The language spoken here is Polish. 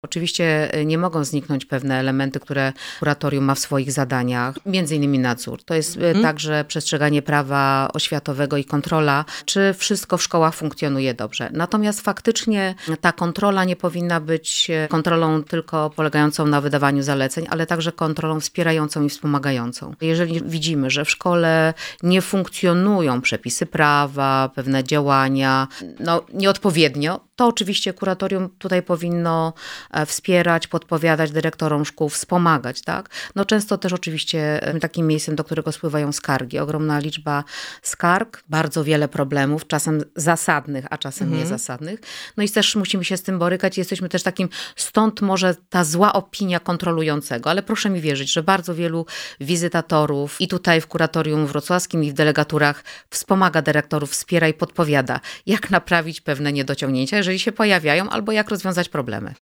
Oczywiście nie mogą zniknąć pewne elementy, które kuratorium ma w swoich zadaniach, między innymi nadzór. To jest także przestrzeganie prawa oświatowego i kontrola, czy wszystko w szkołach funkcjonuje dobrze. Natomiast faktycznie ta kontrola nie powinna być kontrolą tylko polegającą na wydawaniu zaleceń, ale także kontrolą wspierającą i wspomagającą. Jeżeli widzimy, że w szkole nie funkcjonują przepisy prawa, pewne działania, nieodpowiednio, to oczywiście kuratorium tutaj powinno wspierać, podpowiadać dyrektorom szkół, wspomagać, tak? Często też oczywiście takim miejscem, do którego spływają skargi. Ogromna liczba skarg, bardzo wiele problemów, czasem zasadnych, a czasem niezasadnych. I też musimy się z tym borykać. Jesteśmy też stąd może ta zła opinia kontrolującego, ale proszę mi wierzyć, że bardzo wielu wizytatorów i tutaj w kuratorium wrocławskim i w delegaturach wspomaga dyrektorów, wspiera i podpowiada, jak naprawić pewne niedociągnięcia, jeżeli się pojawiają, albo jak rozwiązać problemy.